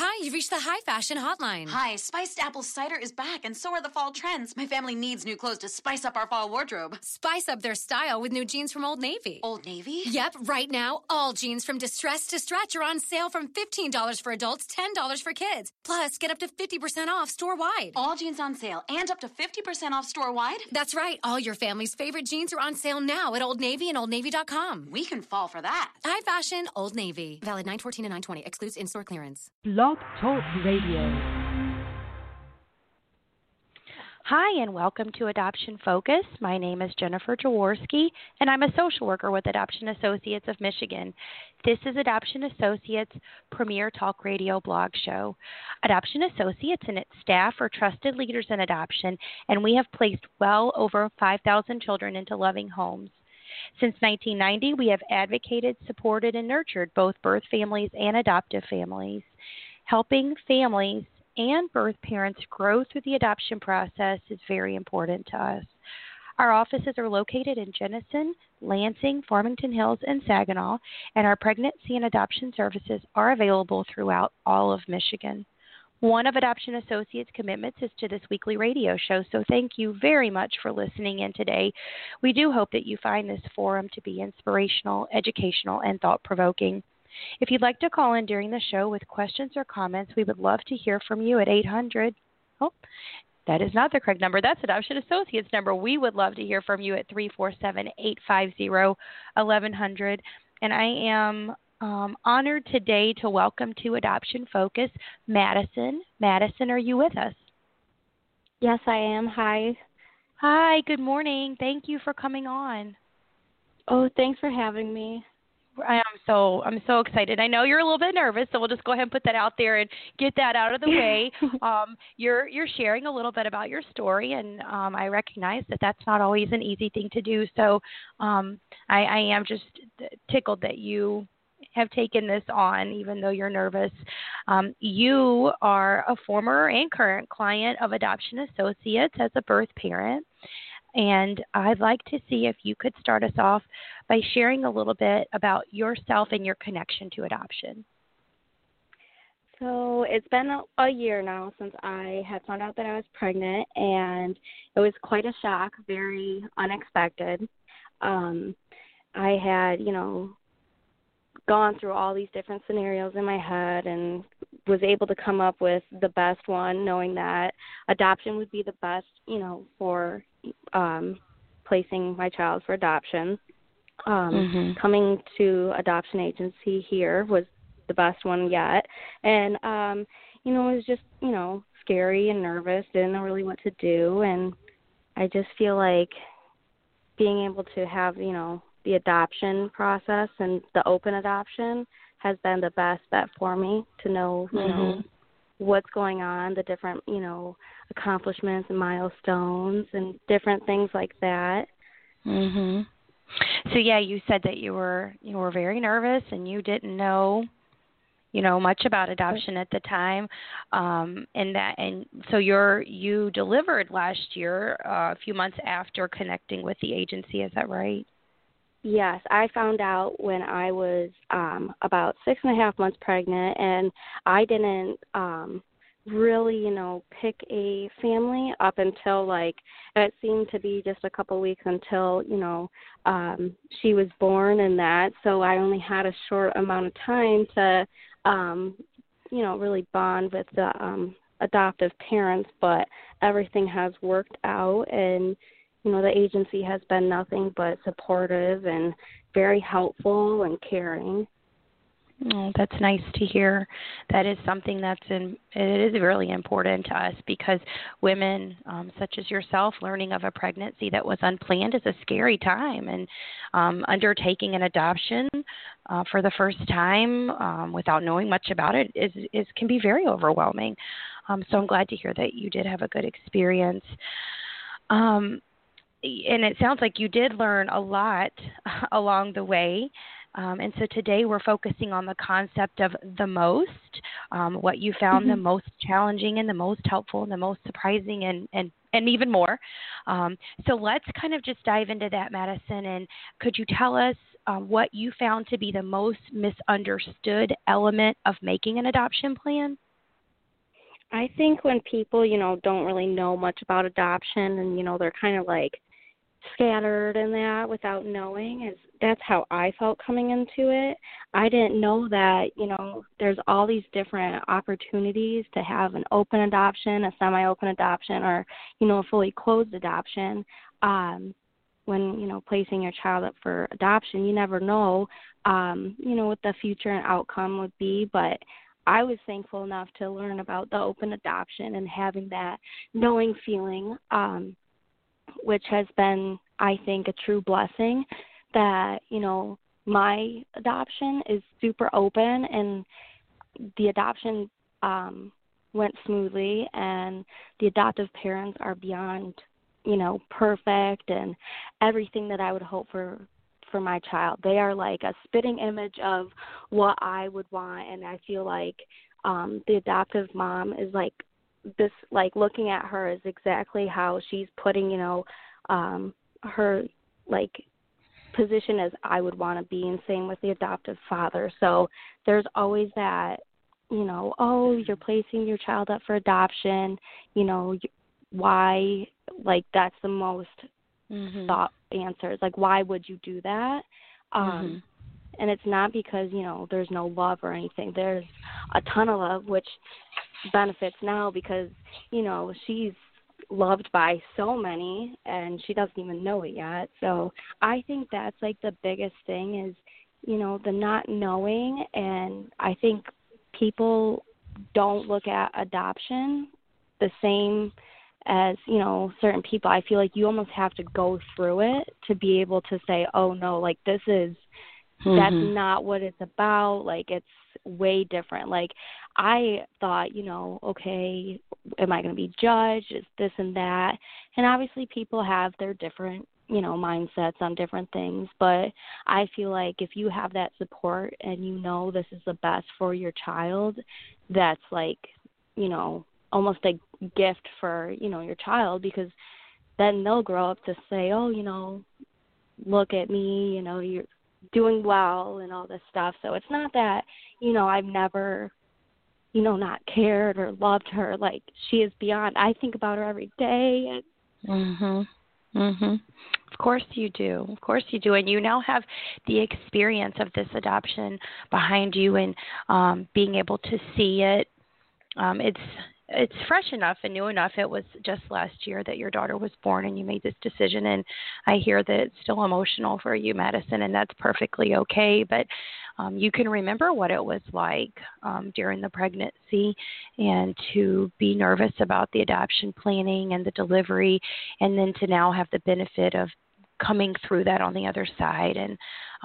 Hi, you've reached the High Fashion Hotline. Hi, Spiced Apple Cider is back, and so are the fall trends. My family needs new clothes to spice up our fall wardrobe. Spice up their style with new jeans from Old Navy. Old Navy? Yep, right now, all jeans from Distress to Stretch are on sale from $15 for adults, $10 for kids. Plus, get up to 50% off store-wide. All jeans on sale and up to 50% off store-wide? That's right. All your family's favorite jeans are on sale now at Old Navy and OldNavy.com. We can fall for that. High Fashion, Old Navy. Valid 9/14 and 9/20. Excludes in-store clearance. Blog Talk Radio. Hi, and welcome to Adoption Focus. My name is Jennifer Jaworski, and I'm a social worker with Adoption Associates of Michigan. This is Adoption Associates' premier talk radio blog show. Adoption Associates and its staff are trusted leaders in adoption, and we have placed well over 5,000 children into loving homes. Since 1990, we have advocated, supported, and nurtured both birth families and adoptive families. Helping families and birth parents grow through the adoption process is very important to us. Our offices are located in Jenison, Lansing, Farmington Hills, and Saginaw, and our pregnancy and adoption services are available throughout all of Michigan. One of Adoption Associates' commitments is to this weekly radio show, so thank you very much for listening in today. We do hope that you find this forum to be inspirational, educational, and thought-provoking. If you'd like to call in during the show with questions or comments, we would love to hear from you at 800. Oh, that is not the correct number. That's Adoption Associates' number. We would love to hear from you at 347-850-1100. And I am honored today to welcome to Adoption Focus Madison. Madison, are you with us? Yes, I am. Hi. Hi, good morning. Thank you for coming on. Oh, thanks for having me. I'm so excited. I know you're a little bit nervous, so we'll just go ahead and put that out there and get that out of the way. You're sharing a little bit about your story, and I recognize that that's not always an easy thing to do. So I am just tickled that you have taken this on, even though you're nervous. You are a former and current client of Adoption Associates as a birth parent. And I'd like to see if you could start us off by sharing a little bit about yourself and your connection to adoption. So it's been a year now since I had found out that I was pregnant, and it was quite a shock, very unexpected. I had, gone through all these different scenarios in my head and was able to come up with the best one, knowing that adoption would be the best, for placing my child for adoption. Coming to adoption agency here was the best one yet. And, it was just, scary and nervous, didn't know really what to do. And I just feel like being able to have, the adoption process and the open adoption has been the best bet for me to know, what's going on, the different, accomplishments and milestones and different things like that. So yeah, you said that you were very nervous and you didn't know, much about adoption at the time, and so you delivered last year, a few months after connecting with the agency. Is that right? Yes, I found out when I was about 6.5 months pregnant, and I didn't really, pick a family up until it seemed to be just a couple weeks until, she was born and that. So I only had a short amount of time to, really bond with the adoptive parents, but everything has worked out, and the agency has been nothing but supportive and very helpful and caring. Oh, that's nice to hear. That is something it is really important to us, because women such as yourself learning of a pregnancy that was unplanned is a scary time, and undertaking an adoption for the first time without knowing much about it can be very overwhelming. So I'm glad to hear that you did have a good experience. And it sounds like you did learn a lot along the way. And so today we're focusing on the concept of the most, what you found the most challenging and the most helpful and the most surprising and even more. So let's kind of just dive into that, Madison. And could you tell us what you found to be the most misunderstood element of making an adoption plan? I think when people, don't really know much about adoption and, they're kind of like scattered in that without knowing, that's how I felt coming into it. I didn't know that, there's all these different opportunities to have an open adoption, a semi-open adoption, or, a fully closed adoption. When, placing your child up for adoption, you never know, what the future and outcome would be, but I was thankful enough to learn about the open adoption and having that knowing feeling, which has been, I think, a true blessing that, my adoption is super open and the adoption went smoothly and the adoptive parents are beyond, perfect and everything that I would hope for my child. They are like a spitting image of what I would want, and I feel like the adoptive mom is like this, like looking at her is exactly how she's putting, her like position as I would want to be, and same with the adoptive father. So there's always that, oh, you're placing your child up for adoption, why, like that's the most thought answers, like why would you do that? And it's not because, there's no love or anything. There's a ton of love, which benefits now because, she's loved by so many and she doesn't even know it yet. So I think that's like the biggest thing is, the not knowing. And I think people don't look at adoption the same as, certain people. I feel like you almost have to go through it to be able to say, oh no, like this is, that's not what it's about. Like it's way different. Like I thought, okay, am I going to be judged? Is this and that? And obviously people have their different, mindsets on different things. But I feel like if you have that support and this is the best for your child, that's like, almost a gift for, your child, because then they'll grow up to say, oh, look at me, you're doing well and all this stuff. So it's not that, I've never, not cared or loved her. Like she is beyond, I think about her every day. Of course you do. Of course you do. And you now have the experience of this adoption behind you and being able to see it. It's fresh enough and new enough. It was just last year that your daughter was born and you made this decision, and I hear that it's still emotional for you, Madison, and that's perfectly okay. But you can remember what it was like during the pregnancy and to be nervous about the adoption planning and the delivery, and then to now have the benefit of coming through that on the other side, and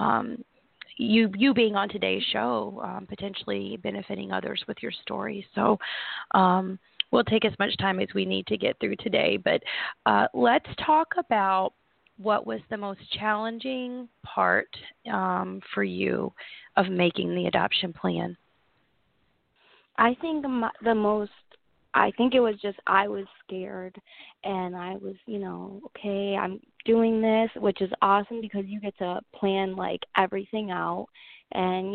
you being on today's show, potentially benefiting others with your story. So we'll take as much time as we need to get through today. But let's talk about what was the most challenging part for you of making the adoption plan. I think I think it was just I was scared, and I was, okay, I'm doing this, which is awesome because you get to plan like everything out and,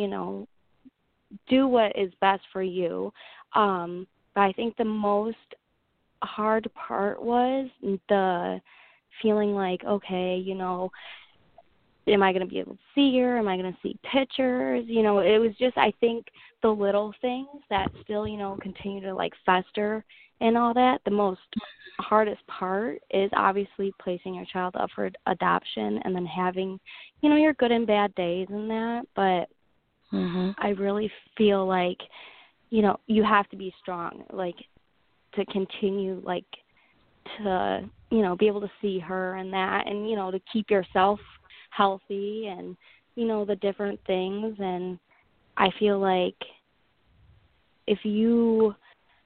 do what is best for you. But I think the most hard part was the feeling like, okay, am I going to be able to see her? Am I going to see pictures? It was just, I think, the little things that still, continue to like fester and all that. The most hardest part is obviously placing your child up for adoption and then having, your good and bad days in that. But I really feel like, you have to be strong, like to continue, like to, be able to see her and that, and, to keep yourself healthy and, the different things. And I feel like if you,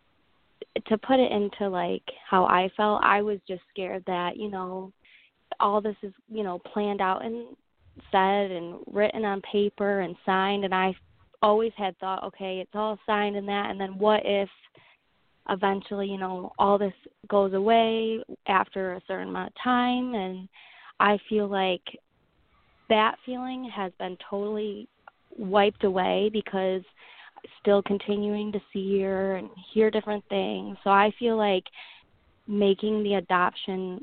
to put it into like how I felt, I was just scared that, all this is, planned out and said and written on paper and signed. And I always had thought, okay, it's all signed and that. And then what if eventually, all this goes away after a certain amount of time? And I feel like that feeling has been totally wiped away because still continuing to see her and hear different things. So I feel like making the adoption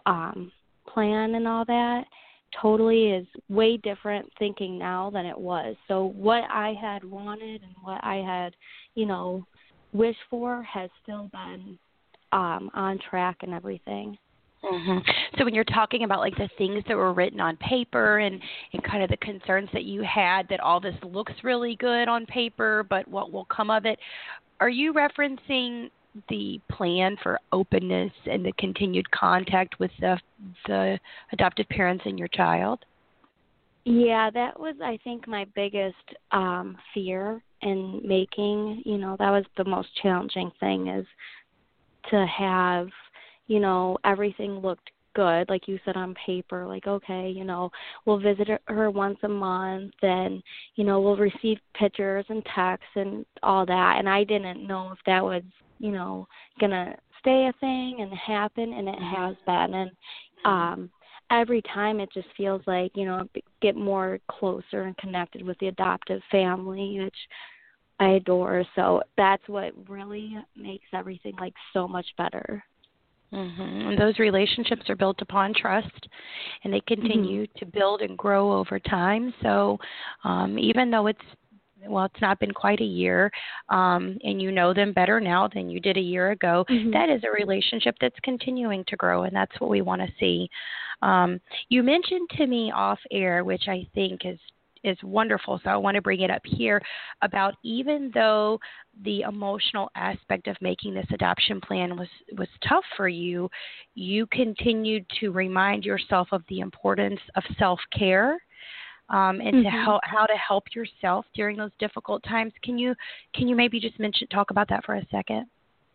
plan and all that totally is way different thinking now than it was. So what I had wanted and what I had, wished for has still been on track and everything. Mm-hmm. So when you're talking about like the things that were written on paper and kind of the concerns that you had that all this looks really good on paper, but what will come of it, are you referencing the plan for openness and the continued contact with the adoptive parents and your child? Yeah, that was, I think, my biggest fear in making, that was the most challenging thing, is to have, everything looked good, like you said, on paper, like, okay, we'll visit her once a month and, we'll receive pictures and texts and all that. And I didn't know if that was, going to stay a thing and happen, and it has been. And every time it just feels like, get more closer and connected with the adoptive family, which I adore. So that's what really makes everything like so much better. Mm-hmm. And those relationships are built upon trust, and they continue to build and grow over time. So even though it's not been quite a year, and you know them better now than you did a year ago, that is a relationship that's continuing to grow, and that's what we want to see. You mentioned to me off air, which I think is wonderful, so I want to bring it up here, about even though the emotional aspect of making this adoption plan was tough for you, you continued to remind yourself of the importance of self-care, and to how to help yourself during those difficult times. Can you maybe just talk about that for a second?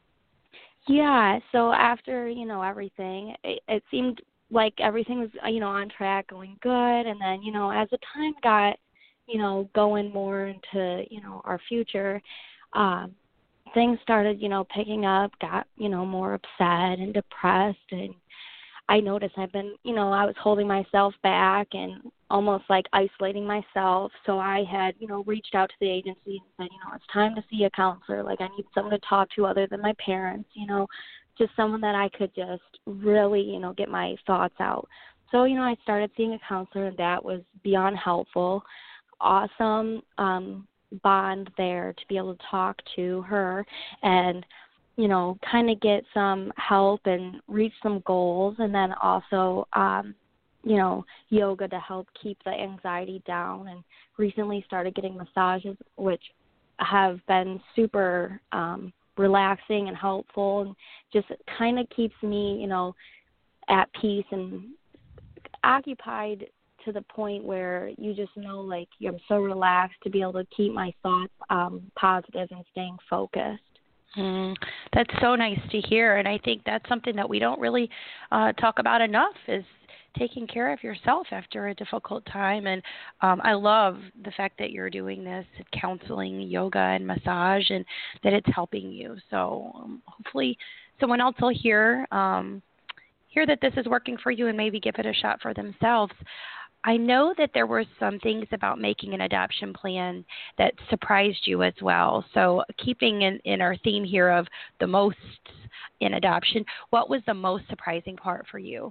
Yeah, so after, everything, it seemed like everything was, on track, going good. And then, as the time got, going more into, our future, things started, picking up, got, more upset and depressed. And I noticed I've been, I was holding myself back and almost like isolating myself. So I had, reached out to the agency and said, it's time to see a counselor. Like, I need someone to talk to other than my parents, just someone that I could just really, get my thoughts out. So, I started seeing a counselor, and that was beyond helpful. Awesome bond there to be able to talk to her and, kind of get some help and reach some goals. And then also, yoga to help keep the anxiety down, and recently started getting massages, which have been super relaxing and helpful, and just kind of keeps me, at peace and occupied to the point where you just know, like, I'm so relaxed to be able to keep my thoughts positive and staying focused. That's so nice to hear, and I think that's something that we don't really talk about enough, is taking care of yourself after a difficult time. And I love the fact that you're doing this counseling, yoga, and massage, and that it's helping you. So hopefully someone else will hear that this is working for you and maybe give it a shot for themselves. I know that there were some things about making an adoption plan that surprised you as well. So keeping in our theme here of the most in adoption, what was the most surprising part for you?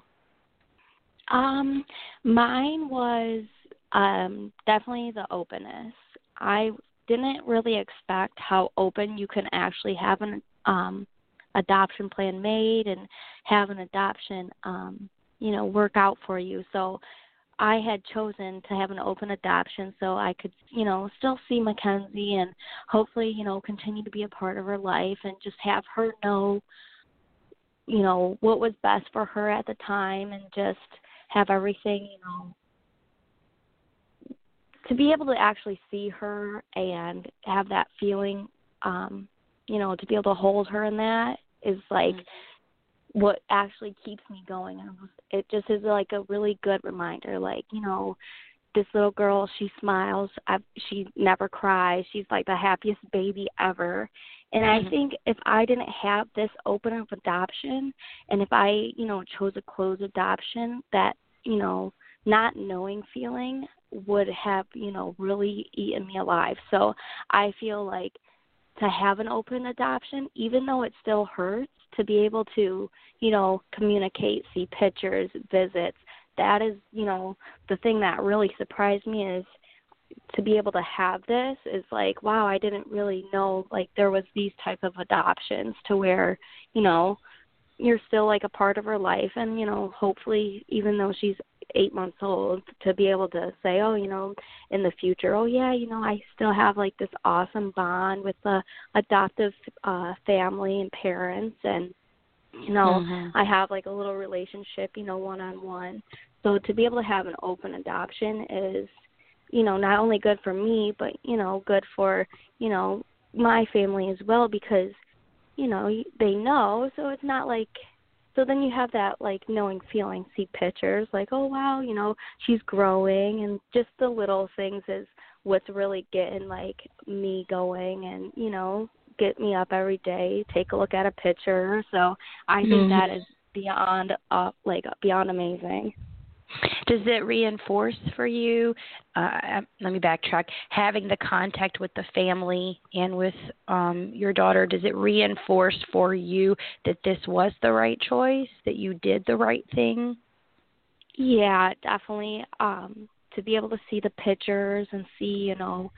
Mine was definitely the openness. I didn't really expect how open you can actually have an adoption plan made and have an adoption, work out for you. So I had chosen to have an open adoption so I could, still see Mackenzie and hopefully, continue to be a part of her life and just have her know, what was best for her at the time, and just have everything, to be able to actually see her and have that feeling, to be able to hold her in that is like what actually keeps me going. It just is like a really good reminder, like, this little girl, she smiles, she never cries, she's like the happiest baby ever. And I think if I didn't have this open of adoption, and if I, chose a closed adoption, that, not knowing feeling would have, really eaten me alive. So I feel like to have an open adoption, even though it still hurts, to be able to, communicate, see pictures, visits, that is, the thing that really surprised me is to be able to have this is like, wow, I didn't really know, like, there was these type of adoptions to where, you're still like a part of her life. And, hopefully, even though she's 8 months old, to be able to say, oh, in the future, oh, yeah, I still have like this awesome bond with the adoptive family and parents. And, I have like a little relationship, one-on-one. So to be able to have an open adoption is, not only good for me, but, good for, my family as well, because, they know. So it's not like, so then you have that, like, knowing feeling, see pictures, like, oh, wow, she's growing, and just the little things is what's really getting, like, me going and, get me up every day, take a look at a picture. So I think that is beyond, beyond amazing. Does it reinforce for you, let me backtrack, having the contact with the family and with your daughter, does it reinforce for you that this was the right choice, that you did the right thing? Yeah, definitely. To be able to see the pictures and see,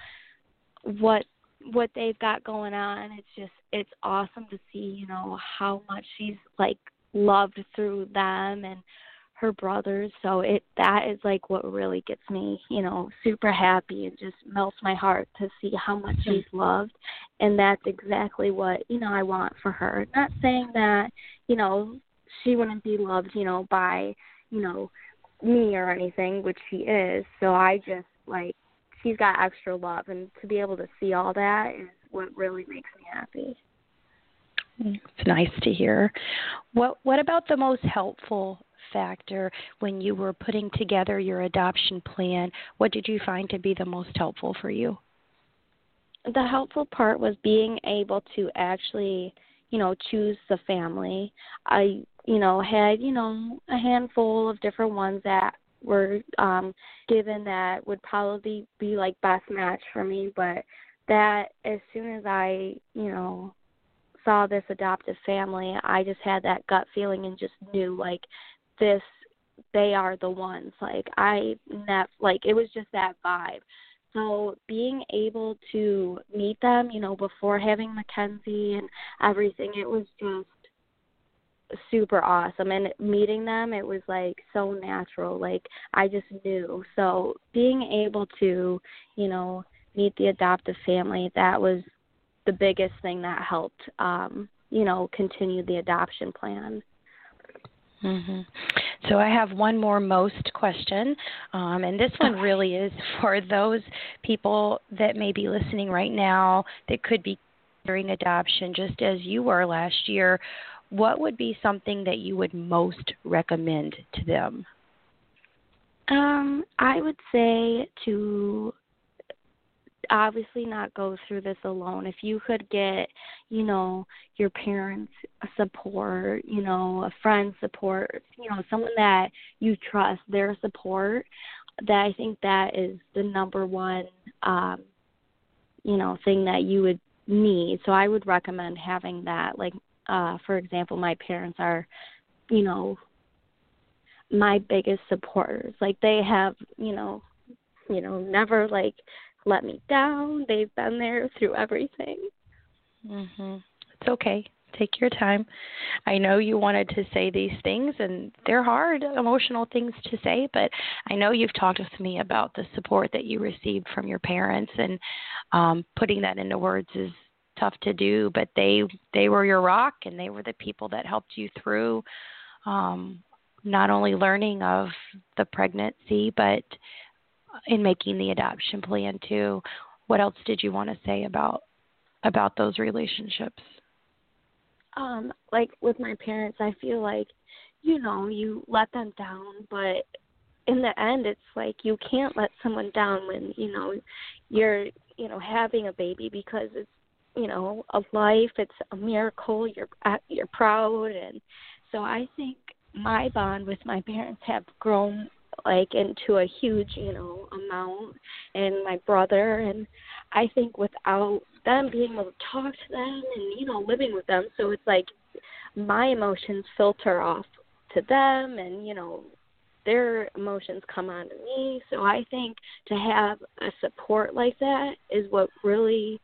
what they've got going on, it's awesome to see, how much she's, like, loved through them and her brothers. So that is like what really gets me, super happy, and just melts my heart to see how much she's loved. And that's exactly what, I want for her. Not saying that, she wouldn't be loved, by, me or anything, which she is. So I just, like, she's got extra love, and to be able to see all that is what really makes me happy. It's nice to hear. What about the most helpful factor when you were putting together your adoption plan? What did you find to be the most helpful for you? The helpful part was being able to actually, choose the family. I, had, a handful of different ones that were given that would probably be like best match for me, but that as soon as I, saw this adoptive family, I just had that gut feeling and just knew, like, they are the ones. Like, it was just that vibe. So being able to meet them, before having Mackenzie and everything, it was just super awesome. And meeting them, it was, like, so natural. Like, I just knew. So being able to, meet the adoptive family, that was the biggest thing that helped, continue the adoption plan. Mm-hmm. So I have one more most question, and this one really is for those people that may be listening right now that could be considering adoption, just as you were last year. What would be something that you would most recommend to them? I would say to obviously not go through this alone. If you could get, your parents' support, a friend's support, someone that you trust, their support, that I think that is the number one, thing that you would need. So I would recommend having that. Like, for example, my parents are, my biggest supporters. Like, they have, never, like, let me down. They've been there through everything. It's okay. Take your time. I know you wanted to say these things, and they're hard, emotional things to say, but I know you've talked with me about the support that you received from your parents, and putting that into words is tough to do, but they were your rock, and they were the people that helped you through not only learning of the pregnancy, but in making the adoption plan too. What else did you want to say about those relationships? Like with my parents, I feel like, you let them down, but in the end, it's like you can't let someone down when, you're, having a baby, because it's, a life, it's a miracle, you're proud. And so I think my bond with my parents have grown like into a huge, amount, and my brother, and I think without them being able to talk to them and, living with them, so it's like my emotions filter off to them, and, their emotions come on to me. So I think to have a support like that is what really,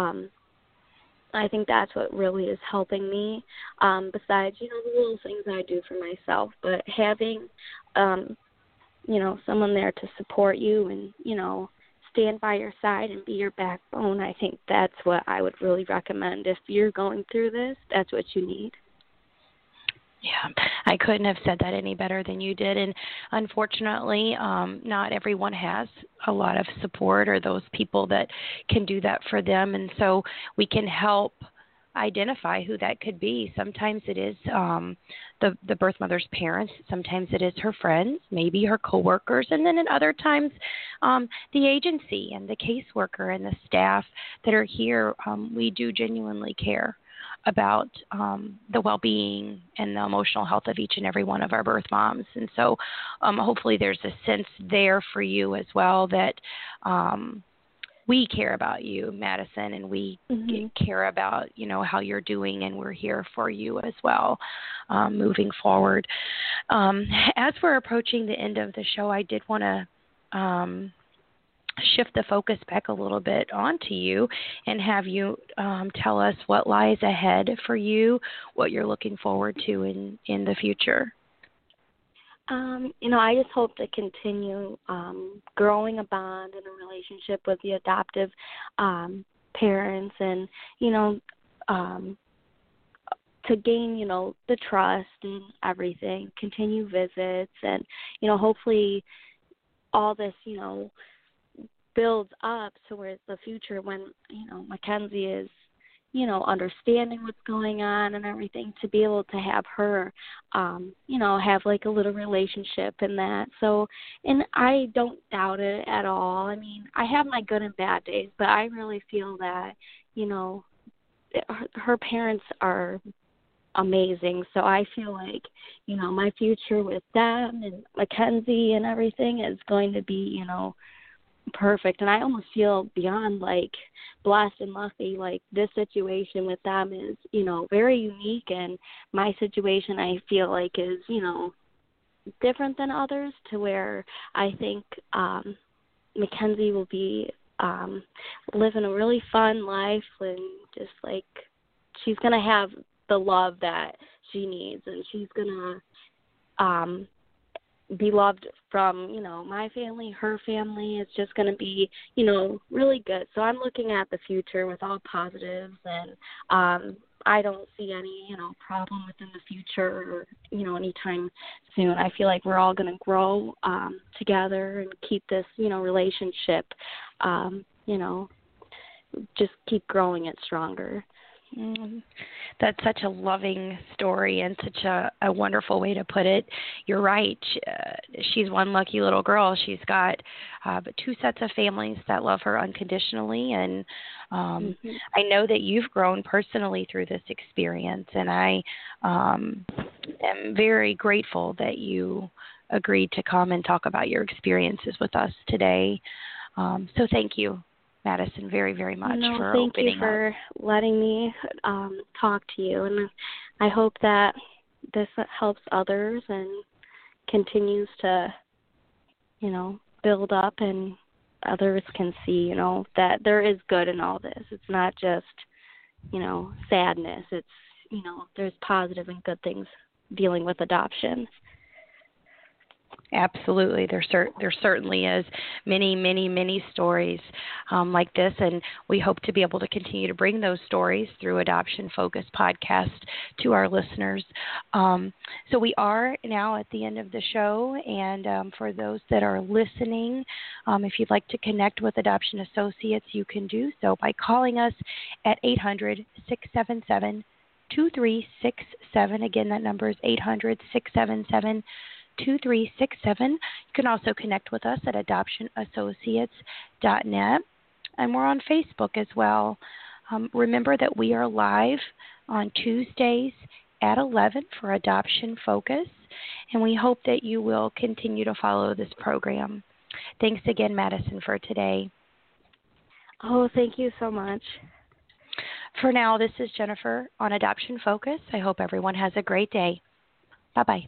I think that's what really is helping me, besides, the little things I do for myself. But having, someone there to support you and, stand by your side and be your backbone, I think that's what I would really recommend. If you're going through this, that's what you need. Yeah, I couldn't have said that any better than you did. And unfortunately, not everyone has a lot of support or those people that can do that for them. And so we can help identify who that could be. Sometimes it is the birth mother's parents. Sometimes it is her friends, maybe her coworkers. And then in other times, the agency and the caseworker and the staff that are here, we do genuinely care about the well-being and the emotional health of each and every one of our birth moms. And so hopefully there's a sense there for you as well that we care about you, Madison, and we care about, how you're doing, and we're here for you as well moving forward. As we're approaching the end of the show, I did want to shift the focus back a little bit onto you and have you tell us what lies ahead for you, what you're looking forward to in the future. I just hope to continue growing a bond and a relationship with the adoptive parents, and, to gain, the trust and everything, continue visits, and, hopefully all this, builds up towards the future when, Mackenzie is, understanding what's going on and everything, to be able to have her, have like a little relationship in that. So, and I don't doubt it at all. I mean, I have my good and bad days, but I really feel that, her parents are amazing. So I feel like, my future with them and Mackenzie and everything is going to be, perfect. And I almost feel beyond like blessed and lucky. Like this situation with them is, very unique, and my situation I feel like is, different than others, to where I think Mackenzie will be living a really fun life, and just like she's gonna have the love that she needs, and she's gonna be loved from, my family, her family. It's just going to be, really good. So I'm looking at the future with all positives, and I don't see any, problem within the future or, anytime soon. I feel like we're all going to grow together and keep this, relationship, just keep growing it stronger. That's such a loving story and such a wonderful way to put it. You're right. She's one lucky little girl. She's got two sets of families that love her unconditionally, and I know that you've grown personally through this experience, and I am very grateful that you agreed to come and talk about your experiences with us today. So thank you, Madison, very, very much for opening up. Thank you for letting me talk to you, and I hope that this helps others and continues to, build up, and others can see, that there is good in all this. It's not just, sadness. It's, there's positive and good things dealing with adoption. Absolutely. There certainly is many, many, many stories like this, and we hope to be able to continue to bring those stories through Adoption Focus podcast to our listeners. So we are now at the end of the show, and for those that are listening, if you'd like to connect with Adoption Associates, you can do so by calling us at 800-677-2367. Again, that number is 800-677-2367. You can also connect with us at adoptionassociates.net, and we're on Facebook as well. Remember that we are live on Tuesdays at 11 for Adoption Focus. and we hope that you will continue to follow this program. Thanks again, Madison, for today. Oh, thank you so much. For now, this is Jennifer on Adoption Focus. I hope everyone has a great day. Bye-bye.